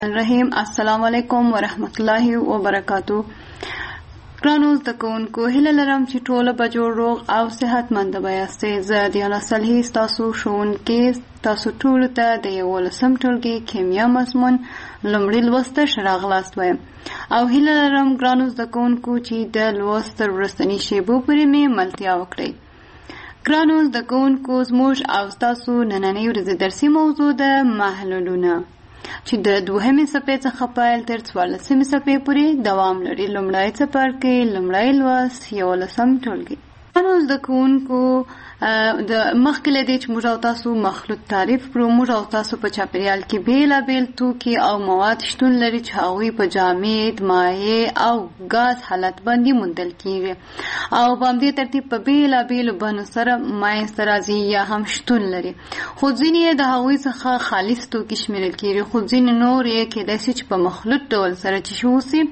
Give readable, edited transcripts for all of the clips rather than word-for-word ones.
رحیم. السلام علیکم ورحمت الله وبرکاتو. ګرانو زده کوونکو، هیله لرم چې ټوله به جوړ روغ او صحتمند به یاستئ. زه دیانا صالحي ستاسو ښوونکې تاسو ټولو ته د 11 ټولګي کیمیا مضمون لومړي لوست ته راغلاست وایم او هیله لرم ګرانو زده کوونکو چې د لوست تر وروستني شیبو پورې مې ملتیا وکړئ. ګرانو زده کوونکو، زموږ او ستاسو نننۍ ورځې درسي موضوع د محلولونه چې د 2مې صفحې څخه پیل تر 14مې صفحې پورې دوام لري. لومړی څپرکی، لومړی لوست، 11 ټولګي. ګرانو زده کوونکو، د مخکې له دې چې موږ او تاسو مخلوط تعریف کړو، موږ او تاسو په چاپیریال کې بېلابېل توکي او مواد شتون لري چې هغوی په جامد، مایع او ګاز حالت باندې موندل کیږي او په همدې ترتیب په بېلابېلو بڼو سره منځته راځي یا هم شتون لري. خو ځینې یې د هغوی څخه خالص توکي شمیرل کیږي، خو ځینې نور یې کیدای شي چې په مخلوط ډول سره چې اوسي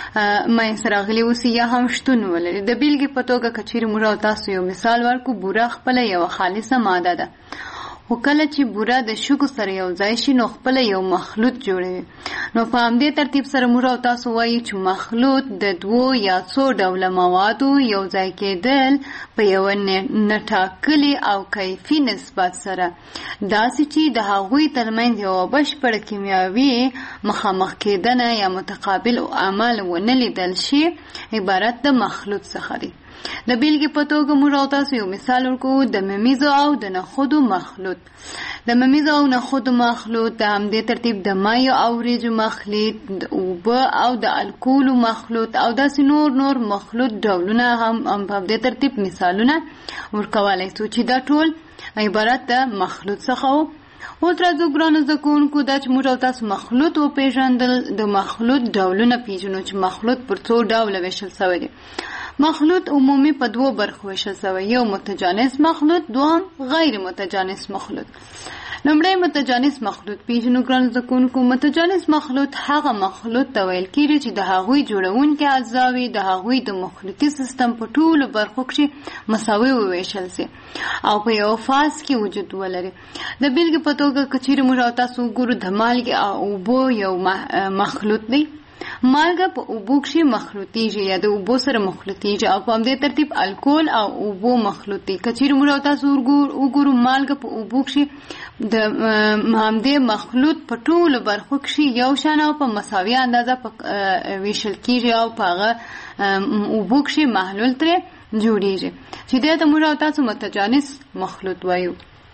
منځته راغلي اوسي یا هم شتون ولري. د بیلګې په توګه که چیرې موږ او تاسو یو مثال ورکړو، بوره خپله یوه خالصه ماده ده، خو کله چې بوره د شګو سره یو ځای شي نو خپله یو مخلوط جوړوي. نو په همدې ترتیب سره موږ او تاسو وایو چې مخلوط د 2 یا 2 ډوله موادو یو ځای کېدل په یوه نټاکلي او کیفي نسبت سره، داسې چې د هغوی ترمنځ یوه بشپړه کیمیاوي مخامخ کېدنه یا متقابل عمل ونه لیدل شي، عبارت د مخلوط څخه دی. د بیلګې په توګه موږ او تاسو یو مثال ورکوو، د ممیزو او د نخودو مخلوط. د ممیزو او نخودو مخلوط، د همدې ترتیب د مایو او وریجو مخلوط، د اوبه او د الکولو مخلوط او داسې نور مخلوط ډولونه هم په همدې ترتیب مثالونه ورکولی شو چې دا ټول عبارت د مخلوط څخه و. اوس راځو ګرانو زده کوونکو، دا چې موږ او تاسو مخلوط وپېژندل، د مخلوط ډولونه پېژنو چې مخلوط پر 2 ډوله ویشل شوی دی. مخلوط عمومي په 2 برخو ویشل شوی، یو متجانس مخلوط، دوهم غیر متجانس مخلوط. لومړی متجانس مخلوط پېژنو ګرانو زده کوونکو. متجانس مخلوط هغه مخلوط ته ویل کېږي چې د هغوی جوړونکي اجزاوې د هغوی د مخلوطي سیستم په ټولو برخو کښې مساوي وویشل سي او په یو فاز کې وجود ولري. د بیلګې په توګه که چیرې موږ او تاسو وګورو، د مالګې او اوبو یو مخلوط دی. مالګه په اوبو کښې مخلوطیږي یا د اوبو سره مخلوطیږي او په همدې ترتیب الکول او اوبو مخلوطي. که چیرې موږ او تاسو وګورو، مالګه په اوبو کښې د همدې مخلوط په ټولو برخو کښې یو شان او په مساوي اندازه ویشل کیږي او په هغه اوبو کښې محلول ترې جوړیږي چې دې ته موږ او تاسو متجانس مخلوط وایو.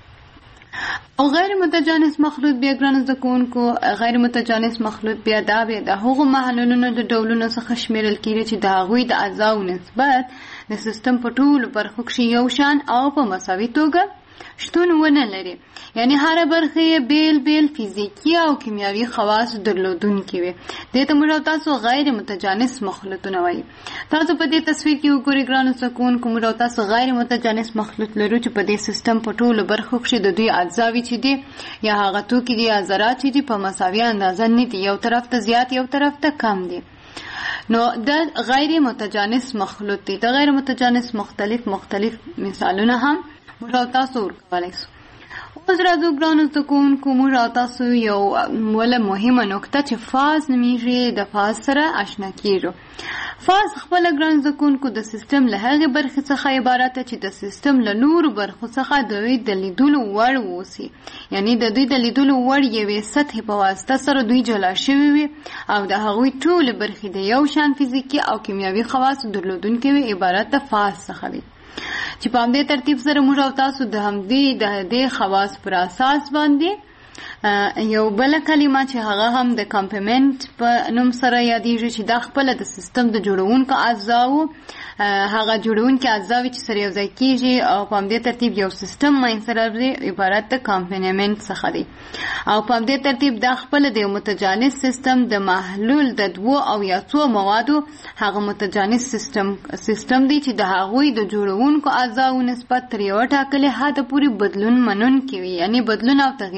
او غیر متجانس مخلوط بیا ګرانو زده کوونکو، غیر متجانس مخلوط بیا د هغو محلولونو د ډولونو څخه شمیرل کیږي چې د هغوی د اجزاو نسبت د سیستم په ټولو برخو کښې یو شان او په مساوي توګه شتون ونه لري، یعنی هره برخه یې بیل فیزیکي او کیمیاوي خواص درلودونکي وي. دې ته موږ او تاسو غیر متجانس مخلوطونه وایي. تاسو په دې تصویر کې وګورئ ګرانو زده کوونکو، موږ او تاسو غیر متجانس مخلوط لرو چې په دې سیستم په ټولو برخو کښې د دوی اجزاوې چې دي یا هغه توکي دي یا ذرات چې دي په مساوي اندازه نه دي، یو طرف ته زیات یو طرف ته کم دي. نو د غیر متجانس مخلوط دی. د غیر متجانس مختلف مثالونه هم موږ او تاسو ورکولی شو. اوس راځو ګرانو زده کوونکو، موږ او تاسو یو وله مهمه نکته چې فاز نومیږي، د فاز سره اشنا کیږو. فاز خپله ګرانو زده کوونکو د سیستم له هغې برخې څخه عبارت ده چې د سیستم له نورو برخو څخه د دوی د لیدلو وړ واوسي، یعنی د دوی د لیدلو وړ یوې سطحې په واسطه سره دوی جلا شوي وي او د هغوی ټولې برخې د یو شان فزیکي او کیمیاوي خواصو درلودونکي وي، عبارت د فاز څخه وي. چې په همدې ترتیب سره موږ او تاسو د همدې خواص پر اساس باندې یو بله کلمه چې هغه هم د کمپلیمنت په نوم سره یادیږي چې دا خپله د سیستم د جوړونکو اجزاو هغه جوړونکي اجزاوې چې سره یو ځای کېږي او په همدې ترتیب یو سیستم منځته راځي، عبارت د کمپلیمنت څخه دی. او په همدې ترتیب دا خپله د یو متجانس سیستم د محلول د 2 او یا 2 موادو هغه متجانس سیستم دی چې د هغوی د جوړونکو اجزاو نسبت تر یوه ټاکلې حده پورې بدلون منونکي وي، یعنی بدلون او تغییرات پکښې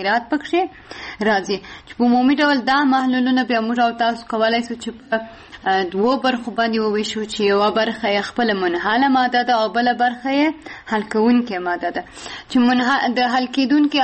کښې راځي چې په عمومي ډول دا محلولونه بیا موږ او تاسو کولی شو چې په دوو برخو باندې وویشو چې یوه برخه یې خپله منحله ماده ده او بله برخه یې حل کوونکې ماده ده چې د حل کېدونکې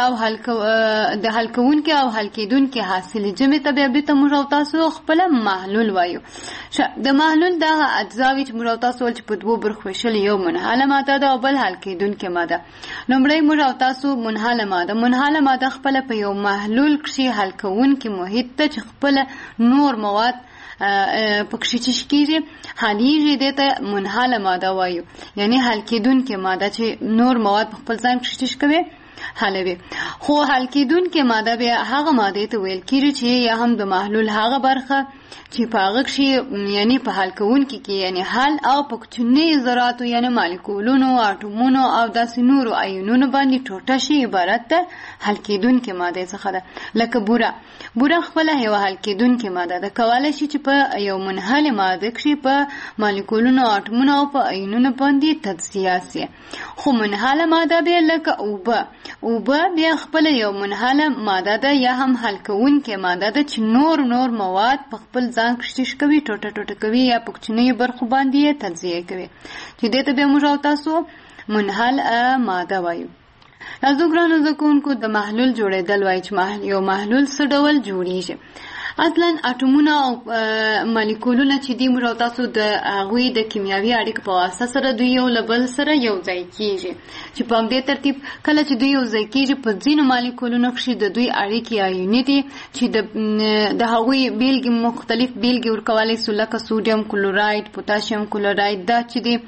او حل کېدونکې حاصلې جمع ته بیا بېرته موږ او تاسو خپله محلول وایو. د محلول دغه اجزاوې چې موږ او تاسو ویل چې په دوو برخو ویشل یو منحله ماده ده او بل حل کېدونکې ماده. لومړی موږ او تاسو منحله ماده خپله په یو محلول کښې حل کوونکې محیط ته چې خپله نور مواد پکښې چې کېږي حلیږي دې ته منحله ماده وایو، یعنی حل کېدونکې ماده چې نور مواد په خپل ځان کښې چې کوي حلوي. خو حل کېدونکې ماده بیا هغه مادې ته ویل کېږي چې یا هم د محلول هغه برخه چې په هغه کښې یعنی په حل کوونکي کې یعنی حل او په کوچنیو ذراتو یعنی مالیکولونو اټومونو او داسې نورو آیونونو باندې ټوټه شي عبارت ده حل کېدونکې مادې څخه ده. لکه بوره خپله یوه حل کېدونکې ماده ده، کولی شي چې په یو منحلې ماده کښې په مالیکولونو اټومونو او په آیونونو باندې تجزیه سي. خو منحله ماده بیا لکه اوبه بیا خپله یو منحله ماده ده یا هم حل کوونکې ماده ده چې نور مواد په خپل ځان کښې کوي ټوټه کوي یا په کوچنیو برخو باندې یې تجزیه کوي چې دې ته بیا موږ او تاسو منحل ماده وایو. راځو ګرانو زده کوونکو د محلول جوړېدل وایي چې یو محلول څه ډول جوړیږي. اصلا اټومونه او مالیکولونه چې دي موږ او تاسو د هغوی د کیمیاوي اړیکو په واسطه سره دوی یو له بل سره یو ځای کېږي چې په همدې ترتیب کله چې دوی یو ځای کېږي په ځینو مالیکولونو کښې د دوی اړیکې آیوني دي چې د هغوی مختلف بیلګې ورکولی سو لکه سوډیم کلوراید، پوتاشیم کلوراید، دا چې دي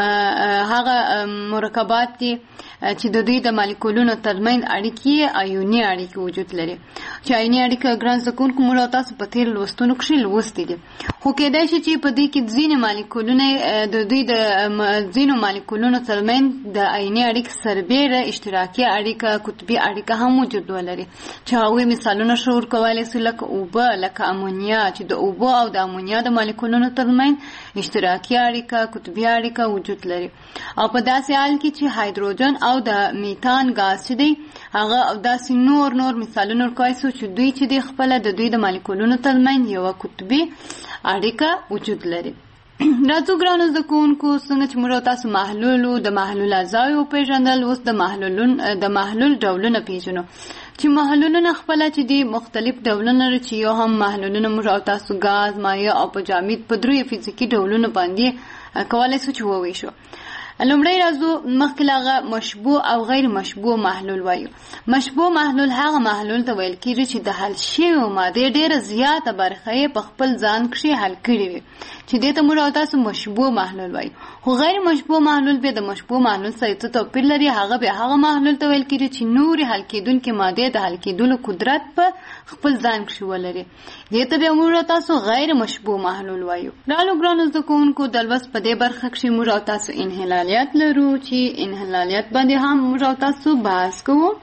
هغه مرکبات دي چې د دوی د مالیکولونو ترمنځ اړیکې آیوني اړیکې وجود لري چې آیوني اړیکه ګران زده کوونکو موږ او تاسو په تېرو لوستونو کښې لوستي دي. خو کېدای شي چې په دوی کې ځینې مالیکولونه د دوی د ځینو مالیکولونو ترمنځ د آیوني اړیکې سربیره اشتراکي اړیکه قطبي اړیکه هم وجود ولري چې هغوی مثالونه ښه ورکولی سو لکه اوبه، لکه امونیا چې د اوبو او د امونیا د مالیکولونو ترمنځ اشتراکي اړیکه قطبي اړیکه وجود لري. او په داسې حال کې چې هایدروجن او د میتان ګاز چې دی هغه داسې نور مثالونه ورکولی سو چې دوی چې دی خپله د دوی د مالیکولونو ترمنځ یوه قطبي اړیکه وجود لري. راځو ګرانو زده کوونکو څنګه چې موږ تاسو محلول د محلول اجزاوې وپېژندل، اوس د محلول ډولونه پېژنو چې محلولونه خپله چې دي مختلف ډولونه لري چې یو هم محلولونه موږ او تاسو ګاز، مایع او په جامد په دریو فزیکي ډولونو باندې کولی سو چې وویشو. لومړی راځو مخکې له هغه مشبوع او غیر مشبوع محلول وایو. مشبوع محلول هغه محلول ته ویل کېږي چې د حل شویو مادې ډېره زیاته برخه یې په خپل ځان کښې حل کړې وي چې دې ته موږ او تاسو مشبوع محلول وایو. خو غیر مشبوع محلول بیا د مشبوع محلول سره څه توپیر لري، هغه بیا هغه محلول ته ویل کېږي چې نورې حل کېدونکې مادې د حل کېدلو قدرت په خپل ځان کښې ولري، دې ته بیا موږ او تاسو غیر مشبوع محلول وایو. رالو ګرانو زده کوونکو د لوست په دې برخه کښې موږ او تاسو انحلالیات لرو چې انحلالیات باندې هم موږ او تاسو بحث کوو.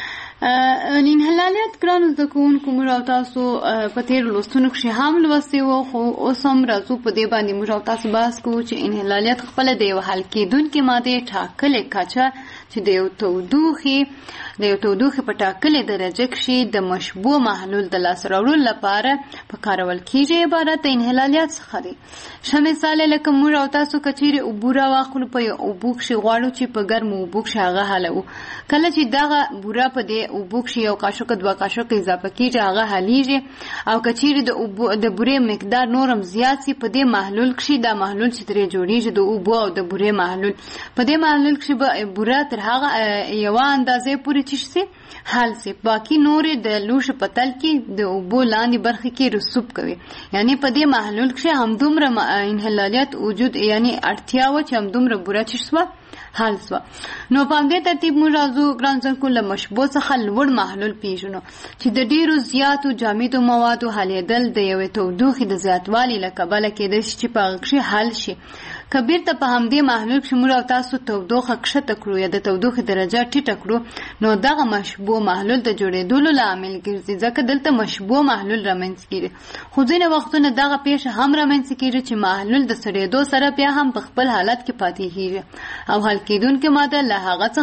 انحلالیات ګرانو زده کوونکو موږ او تاسو په تېرو لوستونو کښې هم لوستي وو، خو اوس هم راځو په دې باندې موږ او تاسو بحث کوو چې انحلالیات خپله د یو حل کېدونکې مادې ټاکلې کچه چې د یو تودوخې په ټاکلې درجه کښې د مشبوع محلول د لاسته راوړلو لپاره په کارول کېږي عبارت د انحلالیات څخه دی. ښه مثال لکه موږ او تاسو که چیرې اوبه راواخلو په یو اوبو کښې غواړو چې په ګرمو اوبو کښې هغه حلوو، کله چې دغه بوره په دې اوبو کښې یو قاشق دوه قاشق اضافه کېږي هغه حلیږي، او که چیرې د بورې مقدار نورم زیات سي په دې محلول کښې دا محلول چې ترې جوړېږي د اوبو او د بورې محلول په دې محلول کښې به بوره تر هغه یوه اندازې پورې چې سي حل سي، باقي نورې د لوښي په تل کې د اوبو لاندې برخې کې رسوب کوي. یعنی په دې محلول کښې همدومره انحلالیات وجود یعنی اړتیا وه چې همدومره بوره چې سوه حل سوه. نو په همدې ترتیب موږ راځو ګران زده کوونکو له مشبوع څخه لوړ محلول پېژنو چې د ډېرو زیاتو جامدو موادو حلېدل د یوې تودوخې د زیاتوالي له کبله کېدای شي چې په هغه کښې حل شي. که بیرته په همدې محلول کښې موږ او تاسو تودوخه کښته کړو یا د تودوخې درجه ټیټه کړو نو دغه مشبوع محلول د جوړېدلو لامل ګرځي، ځکه دلته مشبوع محلول رامنځته کېږي. خو ځینې وختونه دغه پیښه هم رامنځته کېږي چې محلول د سړېدو سره بیا هم په خپل حالت کې پاتې کېږي او حل کېدونکې ماده له هغه څخه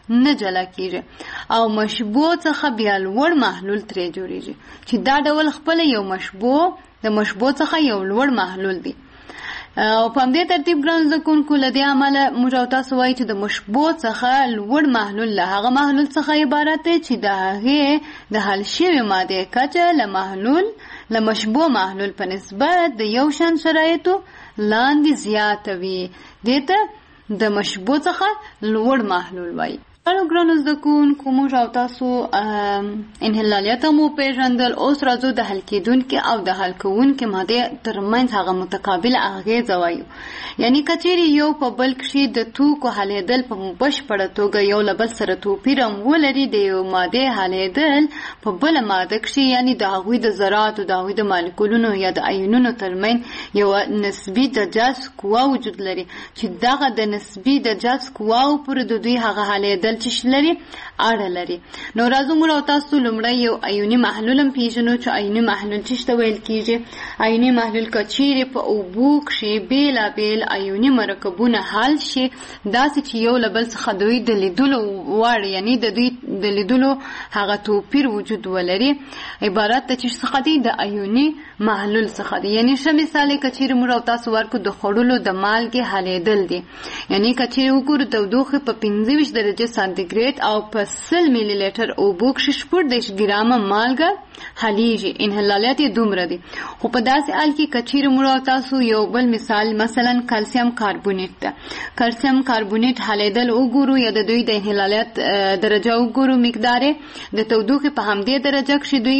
نه جلا کیږي او مشبوه څخه بیا لوړ محلول ترې جوړیږي چې دا ډول خپل یو مشبوه د مشبوه څخه یو لوړ محلول دی. او په همدې ترتیب ګران زده کوونکو له دې امله موږ او تاسو وایو چې د مشبوه څخه لوړ محلول له هغه محلول څخه عبارت دی چې د هغې د حل شوې مادې کچه له مشبوه محلول په نسبت د یو شان شرایطو لاندې زیاته وي. دې ته د مشبوه څخه لوړ محلول وایي. ګرانو زده کوونکو موږ او تاسو انحلالیت مو پیژندل. اوس راځو د حل کېدونکي او د حل کوونکي مادې ترمنځ هغه متقابله اغېزه وایو. یعنی که چیرې یو په بل کښې د توکو حلېدل په بشپړه توګه یو له بل سره توپیر هم ولري، د یو مادې حلېدل په بله ماده کښې یعنی د هغوی د ذراتو د هغوی د مالیکولونو یا د ایونونو ترمنځ یوه نسبي د جذب قوه وجود لري چې دغه د نسبي د جذب قواو پورې د دوی هغه حلېدل چې لري اړه لري. نو راځو موږ او تاسو لومړی یو ایوني محلول هم پیژنو چې ایوني محلول څه ته ویل کیږي. ایوني محلول که چیرې په اوبو کښې بېلابېل ایوني مرکبونه حل شي داسې چې یو له بل څخه دوی د لیدلو وړ یعنی د دوی د لیدلو هغه توپیر وجود ولري، عبارت د څه څخه دی؟ د ایوني محلول څخه دی. یعنی ښه مثال یې که چیرې موږ او تاسو ورکړو د خوړلو د مالګې حلېدل دي. یعنی که چیرې وګورو تودوخې په 25 درجه سانتیګریډ او په 100 میلی لیټر اوبو کښې 14 ګرامه مالګه حلیږي. انحلالیت یې دومره دی. خو په داسې حال کې که چیرې موږ او تاسو یو بل مثال مثلا کلسیم کاربونیټ ده، کلسیم کاربونیټ حلیدل وګورو یا د دوی د انحلالیت درجه وګورو، مقدار د تودوخې په همدې درجه کښې دوی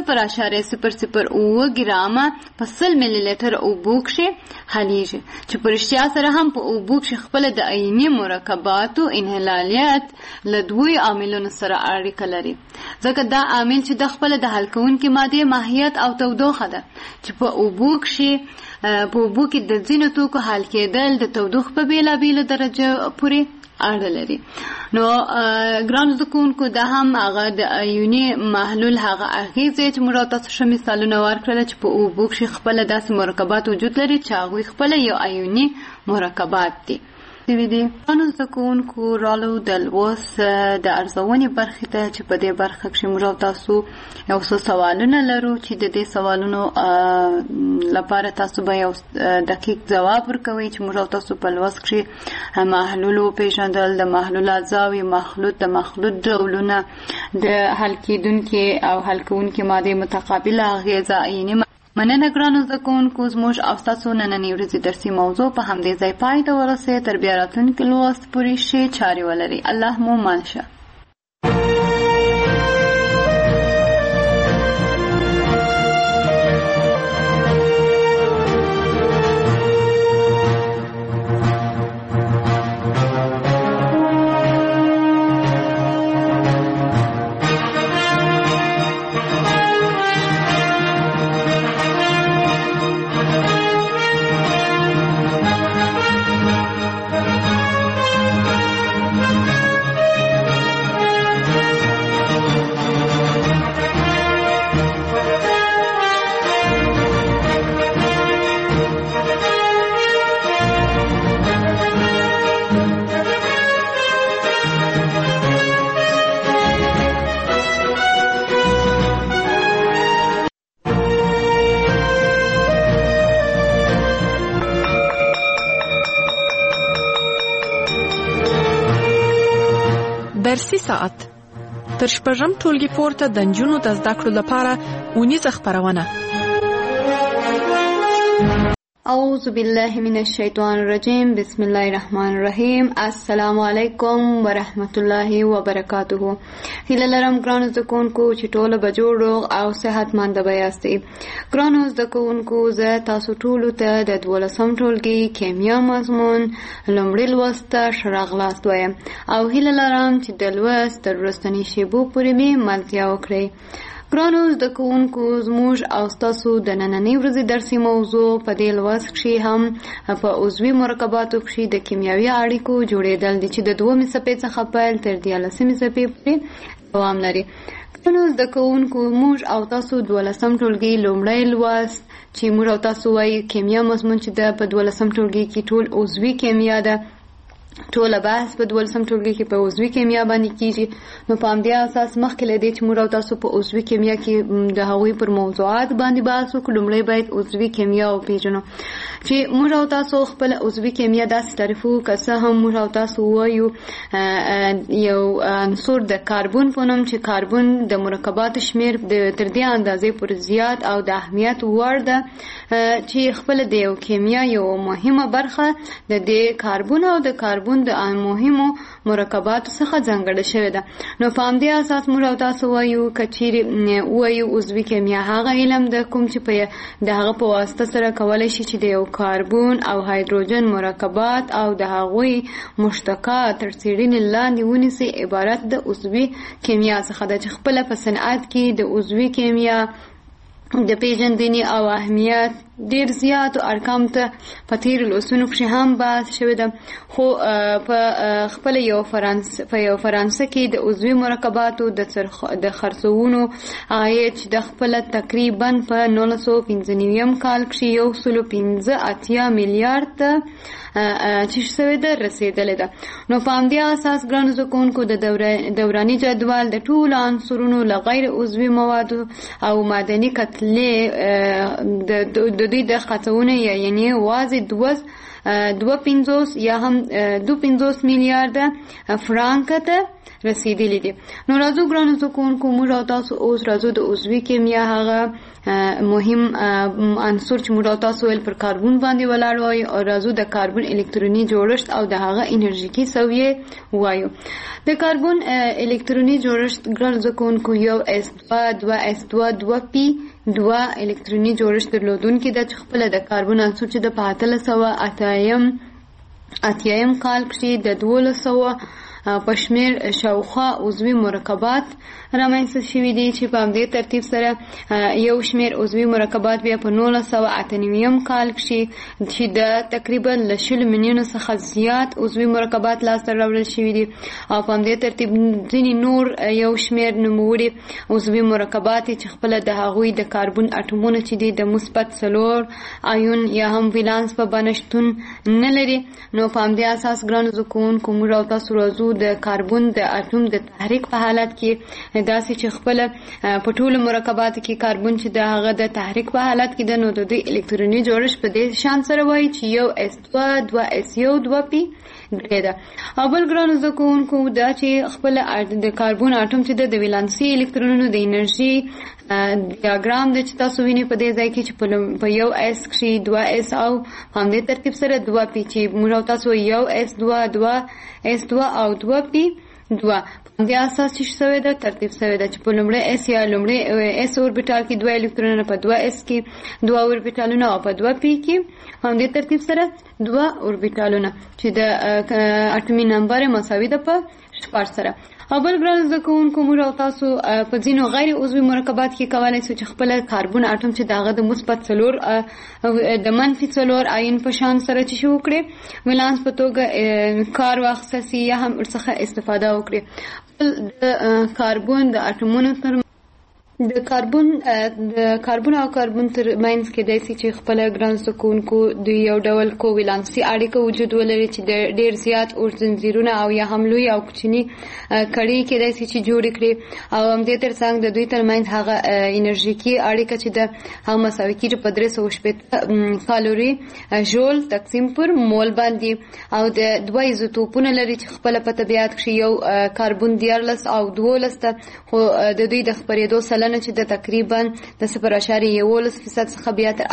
0.007 ګرامه په 100 میلی لیټر اوبو کښې حلیږي چې په رښتیا سره هم په اوبو کښې خپله د عیني مرکباتو انحلالیت له دوی عاملونو سره اړیکه لري. ځکه دا عامل چې د خپله د حل کوونکې مادې ماهیت او تودوخه ده چې په اوبو کې د ځینو توکو حل کېدل د تودوخې په بېلابېلو درجه پورې اړه لري. نو ګرانو زده کوونکو دا هم هغه د ایوني محلول هغه اغېزې چې موږ تاسو ښه مثالونه ورکړل چې په اوبو کښې خپله داسې مرکبات وجود لري چې هغوی خپله یو ایوني مرکبات دي. ګرانو زده کوونکو رالو د لوست د ارزونې برخې ته چې په دې برخه کښې موږ تاسو یو څو سوالونه لرو چې د دې سوالونو لپاره تاسو به یو دقیق ځواب ورکوئ چې موږ تاسو په لوست کښې محلول وپېژندل، د محلول اجزاوې، د مخلوط ډولونه، د حل کېدونکې او حل کوونکې مادې متقابله اغېزه یعنې مننه ګرانو زده کوونکو. زموږ او ستاسو نننۍ ورځې درسي موضوع په همدې ځای پای ته ورسېد. تر بیا راتلونکي لوست پورې ښې چارې ولرئ. الله مو مل شه. درسي ساعت تر شپږم ټولګي پورته د نجونو د زده کړو لپاره اونیزه خپرونه. اعوذ بالله من الشیطان الرجیم. بسم الله الرحمن الرحیم. السلام علیکم ورحمت الله وبرکاته. هیله لرم ګرانو زده کوونکو چې ټوله به جوړ روغ او صحتمند به یاستئ. ګرانو زده کوونکو زه تاسو ټولو ته د 12م ټولګي کیمیا مضمون لومړي لوست ته ښه راغلاست وایم او هیله لرم چې د لوست تر وروستنۍ شېبو پورې مې ملتیا وکړئ. ګرانو زده کوونکو زموږ او ستاسو د نننۍ ورځې درسي موضوع په دې لوست کښې هم په عضوي مرکباتو کښې د کیمیاوي اړیکو جوړېدل دي چې د 2مې څپې څخه پیل تر 14مې څپې پورې دوام لري. ګرانو زده کوونکو موږ او تاسو 12م ټولګي لومړی لوست چې موږ او تاسو وایي کیمیا مضمون چې ده په 12م ټولګي کې ټول عضوي کیمیا ده ټوله بحث په 12 ټولګي کې په عضوي کیمیا باندې کیږي. نو په همدې اساس مخکې له دې چې موږ او تاسو په عضوي کیمیا کې د هغوی پر موضوعات باندې بحث وکړو، لومړی باید عضوي کیمیا وپېژنو چې موږ او تاسو خپل عضوي کیمیا داسې تعریف وکړو که څه هم موږ او تاسو وایو یو عنصر د کاربن په نوم چې کاربن د مرکباتو شمیر تر دې اندازې پورې زیات او د اهمیت وړ ده چې خپل د یو کیمیا یو مهمه برخه د دې کاربن او د کاربن د مهمو مرکباتو څخه ځانګړې شوې ده. نو په همدې اساس موږ او تاسو وایو که چیرې وایو عضوي کیمیا هغه علم ده کوم چې د هغه په واسطه سره کولی شي چې د یو کاربن او هایدروجن مرکبات او د هغوی مشتقات تر څېړنې لاندې ونیسي عبارت د عضوي کیمیا څخه ده چې خپله په صنعت کې د عضوي کیمیا د پیژندنې او اهمیت ډیر زیات ارقام ته په تیرو لوستونو کښې هم بحث شوی ده. خو په خپله یو فرانسه کې د عضوي مرکباتو د خرڅونو عاید چې د خپله تقریبا په 1995 کال کښې 185 میلیارد ته چې شوی ده رسېدلې ده. نو په همدې اساس ګرانو زده کوونکو د دوراني جدول د ټولو عنصرونو له غیر عضوي موادو او معدني کتلې د دوی د خطونه یعنی واضح 2.50 یا هم 2.50 میلیارد فرانک ته رسیدلی دي. نو راځو ګرانو زده کوونکو موږ او تاسو اوس راځو د عضوي کیمیا هغه مهم عنصر چې موږ او تاسو ول پر کاربن باندې ولاړ وایو او راځو د کاربن الکتروني جوړښت او د هغه انرژیکي سویې وایو. د کاربن الکتروني جوړښت ګرانو زده کوونکو یو S2 2S2 2P 2 الکتروني جوړښت درلودونکي ده چې خپله د کاربن عنصر چې د په 18 کال کښې د 1200 په شمیر شاوخوا عضوي مرکبات رامنځته شوي دي چې په همدې ترتیب سره یو شمیر عضوي مرکبات بیا په 1998 کال کښې چې د تقریبا له 20 میلیونو څخه زیات عضوي مرکبات لاسته راوړل شوي دي او په همدې ترتیب ځینې نور یو شمیر نوموړي عضوي مرکبات چې خپله د هغوی د کاربن اټومونه چې دي د مثبت 4 آیون یا هم ولانس په بڼه شتون نه لري. نو په همدې اساس ګرانو زده کوونکو موږ او تاسو راځو د کاربن د اټوم د تحریک په حالت کې داسې چې خپله په ټولو مرکباتو کې کاربن چې د هغه د تحریک په حالت کې ده نو د دوی الکتروني جوړښت په دې شان سره وایي چې یو S2 2S1 2P ده. او بل ګرانو زده کوونکو دا چې خپله د کاربن اټوم چې د ولانسي الکترونونو د انرژي ډیاګرام د چې تاسو وینئ په دې ځای کې چې په یو S کښې 2S او همدې ترتیب سره 2P چې موږ او تاسو یو S2 2S2 او 2P 2 همدې اساس چې شوی ده ترتیب شوی ده چې په لومړی S یا لومړی S اوربیټال کې 2 الکترونونه په 2S کې 2 اوربیټالونه او په 2P کې همدې ترتیب سره 2 اوربیټالونه چې د اټومي نمبر مساوي ده په 4 سره. او بل ګرانو زده کوونکو موږ او تاسو په ځینو غیر عضوي مرکبات کې کولی شو چې خپله کاربن اټوم چې د هغه د مثبت 4 د منفي 4 آیون په شان سره چې شو وکړي ولانس په توګه کار واخیسته سي یا هم ورڅخه استفاده وکړي. د کاربن د اټومونو تر د کاربن او کاربن تر منځ کې داسې چې خپله ګران زده کوونکو د یو ډول کوولانسي اړیکه وجود ولري چې د ډېر زیات اوږد زنځیرونه او یا هم لوی او کوچني کړۍ کېدای شي چې جوړې کړي او همدې تر څنګ د دوی تر منځ هغه انرژیکي اړیکه چې د هغه مساوي کېږي په 360 کالوري ژول تقسیم پر مول باندې او د دوه ایزوتوپونه لري چې خپله په طبیعت کښې یو کاربن 14 او 12 ته خو د دوی د خپرېدو سلنه چې د تقریبا د 0.11% څخه بیا تر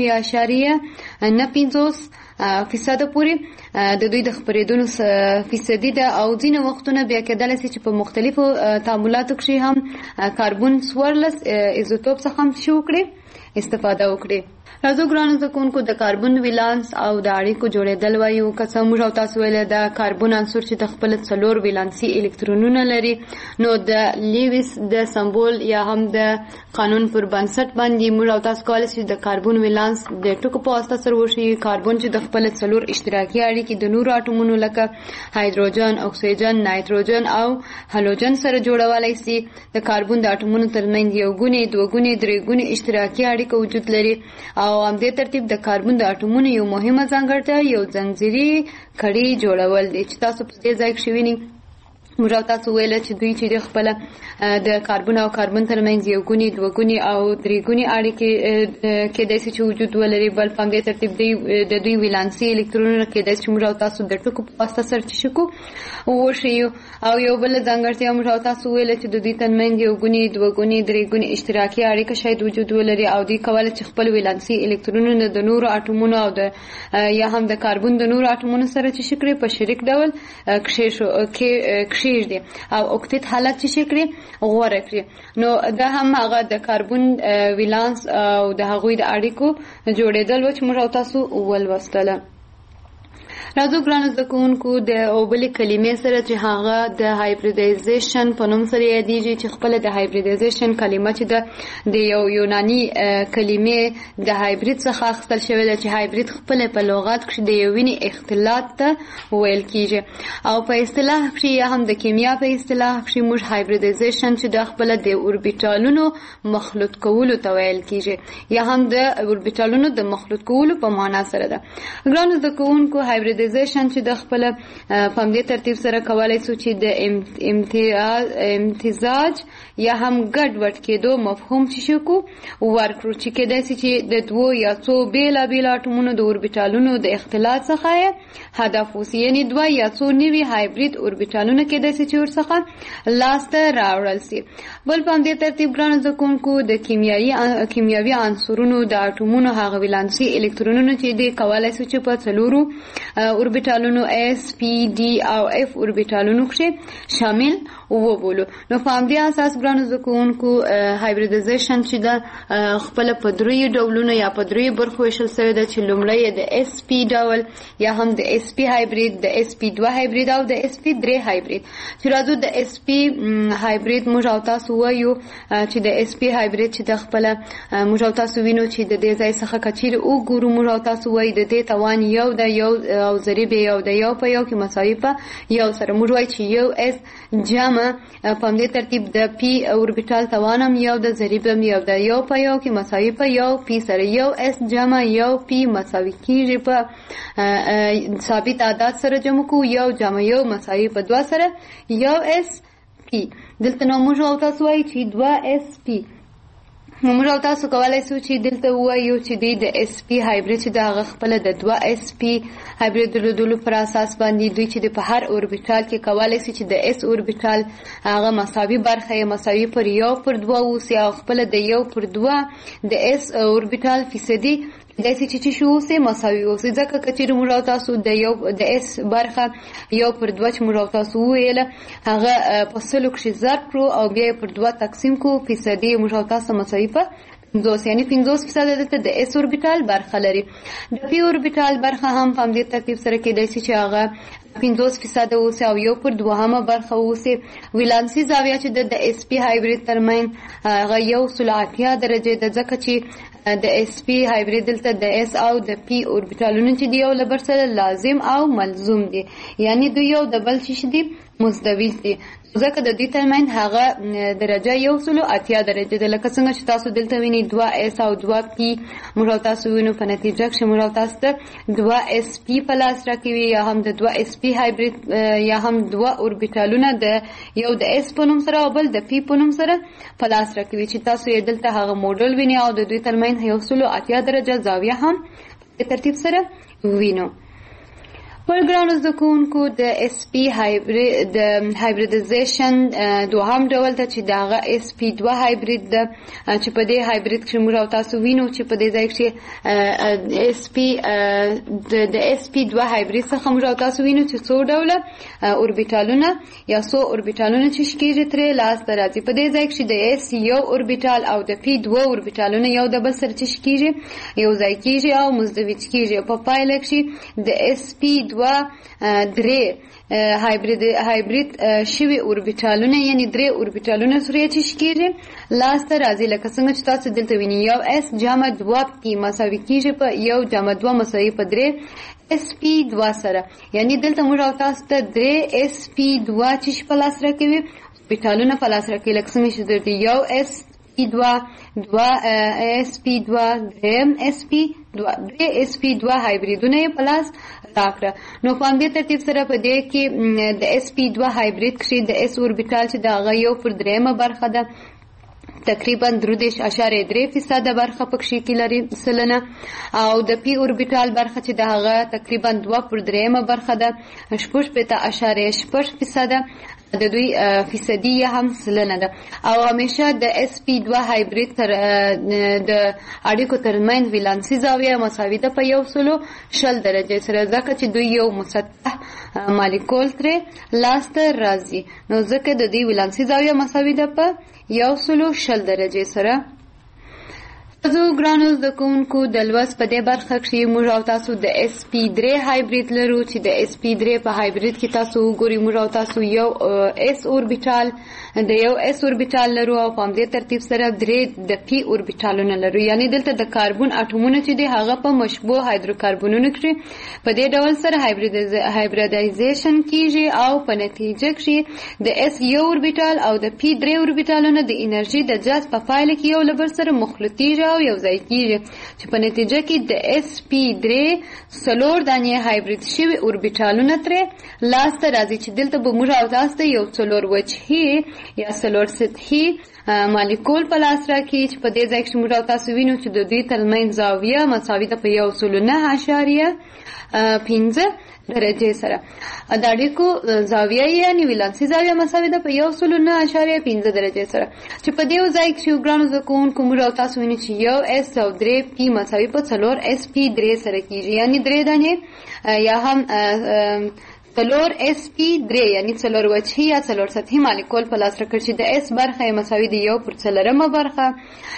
8.9% پورې د دوی د خپرېدونو فیصدي ده او ځینې وختونه بیا کېدلی شي چې په مختلفو تعاملاتو کښې هم کاربن 14 ایزوتوپ څخه هم شي وکړي استفاده وکړي. راځو ګرانو زده کوونکو د کاربن ولانس او د اړیکو جوړېدل وایو. که څه موږ او تاسو ویله د کاربن عنصر چې د خپل 4 ولانسي الکترونونه لري نو د لیویس د سمبول یا هم د قانون پر بنسټ باندې موږ او تاسو کولی شو د کاربن ولانس د ټکو په واسطه سره وشي. کاربن چې د خپل 4 اشتراکي اړیکې د نورو اټومونو لکه هایدروجن اکسیجن نایتروجن او هالوجن سره جوړولی شي. د کاربن د اټومونو ترمنځ یو ګونې دوه ګونې درې ګونې اشتراکي اړیکه وجود لري او همدې ترتیب د کاربن د اټومونو یو مهمه ځانګړتیا یو ځنځیري کړي جوړول دي چې تاسو په دې ځای کې شویني موږ تاسو ویل چې دوی چې د خپل د کاربن او کاربن ترمنځ یو ګونی دوه ګونی او درې ګونی اړیکې کې د څه وجود ولري بل په دې ترتیب د دوی ولانسي الکترونونه کې د څه موږ تاسو د ټکو په واسطه سره شکو او شیو او یو بل ځانګړتیا موږ تاسو ویل چې د دوی ترمنځ یو ګونی دوه ګونی درې ګونی اشتراکي اړیکه شاید وجود ولري او دوی کولای چې خپل ولانسي الکترونونه د نورو اټومونو او د یا هم د کاربن د نورو اټومونو سره چې شکرې په شریک ډول کې دي او اوکتیت حالت چې شکرې غوړه کړی نو دا هم هغه د کاربن ولانس او د هغوی د اړیکو جوړېدل و چې موږ تاسو ولوستله راځو ګرانو زده کوونکو د اوبلې کلمې سره چې هغه د هایبریډایزیشن په نوم سره یادېږي چې خپل د هایبریډایزیشن کلمه چې د یو یوناني کلمې د هایبرید څخه اخیستل شوې ده چې هایبرید خپل په لغت کې د یو ویني اختلاط ته ویل کیږي او په اصطلاح کې یا هم د کیمیا په اصطلاح کې موږ هایبریډایزیشن چې د خپل د اوربیټالونو مخلوط کولو ته ویل کیږي یا هم د اوربیټالونو د مخلوط کولو په معنا سره ده ګرانو زده کوونکو هایبریډایزیشن چې د خپل په دې ترتیب سره کولای شو چې د امتزاج یا هم ګډوډ کېدو مفهوم شو کو ورکړو چې کېدای شي چې د دوه یا څو بیلابیل اټومونو د اوربیټالونو د اختلاط څخه هدف وسی یعنی دوه یا څو نوي هایبرید اوربیټالونو کېدای شي چې ورڅخه لاسته راوړل شي بل په دې ترتیب ګرانو زده کوونکو د کیمیاوي عنصرونو د اټومونو هغه ولانسي الکترونونو چې د کولای شي چې په څلورو اوربیټالونو اس پی ډي او اف اوربیټالونو کې شامل وبولو نو په دې اساس ګرانو زده کوونکو هایبریډایزیشن چې د خپل په درې ډولونو یا په درې برخو ویشل شوی ده چې لومړی د اس پی ډول یا هم د اس پی هایبرید د اس پی 2 هایبرید او د اس پی 3 هایبرید چې راځو د اس پی هایبرید موږ تاسو وایو چې د اس پی هایبرید چې د خپل موږ تاسو وینو چې د دې ځای څخه کچیر او ګورو موږ تاسو وایو د دې توان یو د یو او ضریب یو د یو په یو کې مساوي په یو سره موږ وایو چې یو اس جمع په دې ترتیب د پی اوربیټال توانم یو د ضریب یو د یو په یو کې مساوي په یو پی سره یو اس جمع یو پی مساوي کیږي په ثابت عدد سره جمع کو یو جمع یو مساوي په 2 سره یو اس پی دلته نو موږ تاسو وایو چې 2 اس پی موږ تاسو کولای شو چې دلته وایو چې د اس پی هایبرید چې د خپل د 2 اس پی هایبرید درلودلو پر اساس باندې دوی چې په هر اوربیټال کې کولای شي چې د اس اوربیټال هغه مساوي برخه مساوي پر یو پر 2 او خپل د یو پر 2 د اس اوربیټال فیصدي داسې چې شو سه مساوي او ځکه چې موږ تاسو د یو د اس برخه یو پر 2 چې موږ تاسو ویل هغه په سلو کې ضرب کړو او بیا پر 2 تقسیم کو فیصدي موږ تاسو مساوي په 50 یعنی 50% د اس اوربیټال برخه لري د پی اوربیټال برخه هم په دې ترتیب سره کې داسې چې هغه 50% اوسه او یو پر دوهمه برخه اوسه ولانسي زاویه چې د اس پی هایبرید ترمن هغه یو سلعتیا درجه د ځکه چې د اس پی هایبرید دلته د اس او د پی اوربیټالونو چې دی یو لبر سره لازم او ملزوم دي یعنی دوی یو د بل شي دي مزدوج دي ځکه د دې ترمن هغه درجه یو سلو اتیا درجه ده لکه څنګه چې تاسو دلته ویني 2 اس او 2 پی موږ تاسو وینو په نتیجه کې موږ تاسو ته 2 اس پی پلاس راکوي یا هم د 2 اس پی هایبرید یا هم 2 اوربیټالونه د یو د اس په نوم سره او بل د پی په نوم سره پلاس راکوي چې تاسو یې دلته هغه موډل ویني او د دوی ترمن یو سلو اتیا درجه زاویه هم په ترتیب سره وینو ګرانو زده کوونکو د اس پی هایبریډایزیشن دوهم ډول ته چې دغه اس پی 2 هایبرید ده چې په دې هایبرید کې موږ تاسو وینو چې په دې ځای کې اس پی د اس پی 2 هایبرید څخه موږ تاسو وینو چې څو ډوله اوربیټالونه یا څو اوربیټالونه چې شکیږي تر لاس راځي په دې ځای کې د اس یو اوربیټال او د پی 2 اوربیټالونه یو د بل سره چې شکیږي یو ځای کېږي او مزدوج کېږي په پایله کې د اس پی 2 درې هایبرید شوی اوربیټالونه یعنی درې اوربیټالونه سره چې شکیږي لاس راځي لکه څنګه چې تاسو دلته وینئ یو اس جمع 2 پی مساوي کېږي په یو جمع 2 مساوي په 3 اس پی 2 سره یعنی دلته موږ تاسو ته 3 اس پی 2 چې په لاس راکوي اوربیټالونه په لاس راکوي لکه څنګه چې د یو اس SP2 SP2 SP2 SP2 هایبریدونه پلاس راکړه. نو په همدې ترتیب سره په دې کې د SP2 هایبرید کې د S اوربیټال چې د هغه 1/3 برخه ده تقریبا 3.3% برخه پکې کې لري سلنه، او د پی اوربیټال برخه چې د هغه تقریبا 2/3 برخه ده 8.8% د دوی فیصدي هم سلنه ده. او همیشه د SP2 هایبرید تر د اړیکو ترمنځ ولانسي زاویه مساوي ده په 120 درجه سره، ځکه چې دوی یو مسطح مالیکول ترې لاسته راځي، نو ځکه د دې ولانسي زاویه مساوي ده په 120 درجه سره. زه ګرانو زده کوونکو د لوست په دې برخه کې موږ او تاسو د SP3 هایبرید لرو چې د SP3 په هایبرید کې تاسو وګورئ موږ او تاسو یو S اوربیټال لرو او په همدې ترتیب سره 3 د P اوربیټالونه لرو، یعنی دلته د کاربن اټومونه چې دی هغه په مشبوه هایدروکاربنونو کې په دې ډول سره هایبریدایزیشن کیږي او په نتیجه کې د S یو اوربیټال او د P3 اوربیټالونه د انرژي د جذب په پایله کې یو له بل سره مخلوطیږي او یو ځای کیږي، چې په نتیجه کې د SP3 څلور دانې هایبرید شوي اوربیټالونه ترې لاسته راځي، چې دلته به موږ او تاسو ته یو څلور وجهي یا څلور سطحي مالیکول په لاس راکړي، چې په دې ځای کې موږ او تاسو وینو چې د دوی ترمنځ زاویه مساوي ده په 1.9.5 درجه سره. د اړیکو زاویه یعنی ولانسي زاویه مساوي ده په 1.9.5 درجه سره، چې په دې ځای کې یو ګرانو زده کوونکو موږ او تاسو وینو چې یو S او 3 P مساوي په 4 SP3 سره کیږي، یعنی 3 دانې یا هم 4 SP3 یعنی 4 وجهي یا 4 سطحي مالیکول په لاس راکړي چې د S برخه مساوي ده 1/4 برخه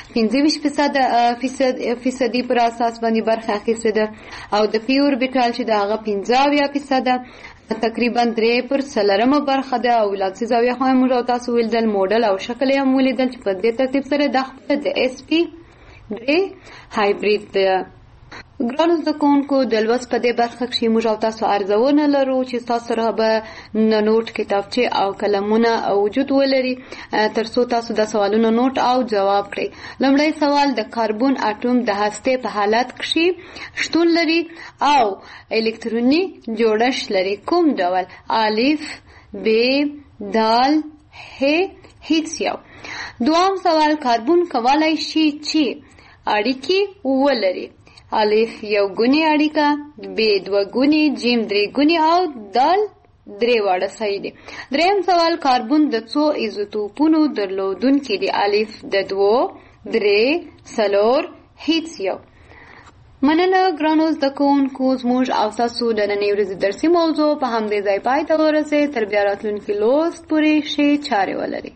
25% پر اساس باندې برخه اخیستې ده، او د P اوربیټال چې د هغه 15% تقریبا 3/4 برخه ده، او ولانسي زاویه هم موږ او تاسو ولیدل، موډل او شکل یې هم ولیدل چې په دې ترتیب سره د SP3 هایبرید ده. ګرانو زده کوونکو د لوست په دې برخه کې موږ او تاسو ارزونه لرو چې تاسو سره به نوٹ کتابچې او قلمونه وجود ولري تر څو تاسو د سوالونو نوٹ او جواب کړئ. لومړی سوال د کاربن اټوم د هسته په حالت کې شتون لري او الکتروني جوړښت لري، کوم ډول؟ الف، ب، دال، ه، هیڅ یو. دوام سوال کاربن کولای شي چې اړیکې ولري؟ الف یو ګونی اړیکه، ب 2 ګونی، جیم 3 ګونی او دال 3 واړه صحیح دي. دریم سوال کاربن د څو ایزوټوپونو درلودونکي دي؟ الف د 2، 3، 4، هیڅ یو. مننه ګرانو زده کوونکو، زموږ او تاسو د نننۍ ورځې درسي موضوع په همدې ځای پای ته ورسېد. تر بیا راتلونکي لوست پورې ښې چارې ولرئ.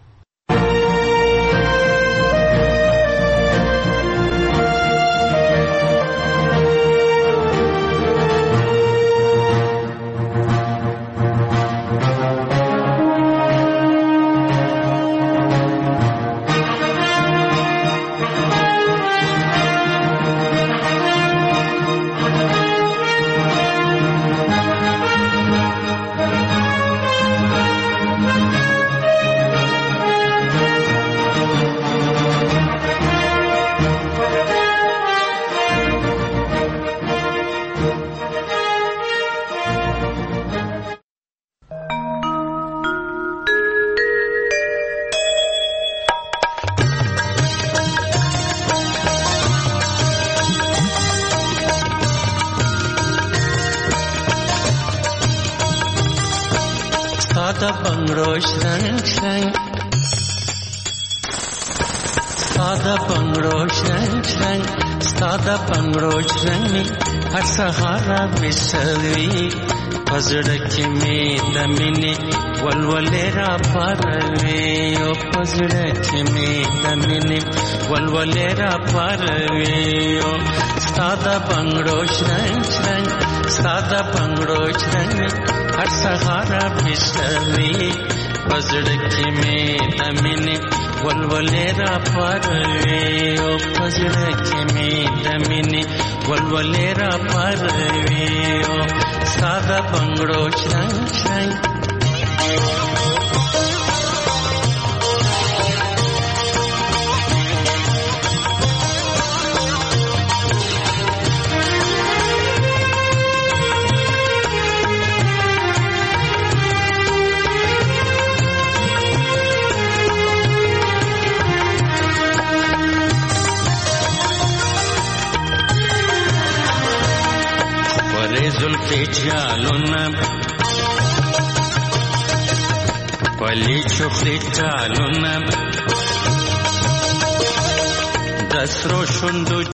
ساده بنگړو شرنګ شرنګ، ساده بنگړو شرنګ شرنګ، ساده بنگړو شرنګ هر سهار وسوي پزړه کې مې د مینې ولولې را پاروي، او پزړه کې مې د مینې ولولې را پاروي. ساده بنگړو شرنګ شرنګ، ساده بنگړو شرنګ هر سهار وسوي پزړه کې مې د مینې ولولې را پاروي، او پزړه کې مې د مینې ولولې را پاروي. ساده بنگړو شرنګ شرنګ زلفې جالونه پلي چوخلي ټالونه د سرو شونډو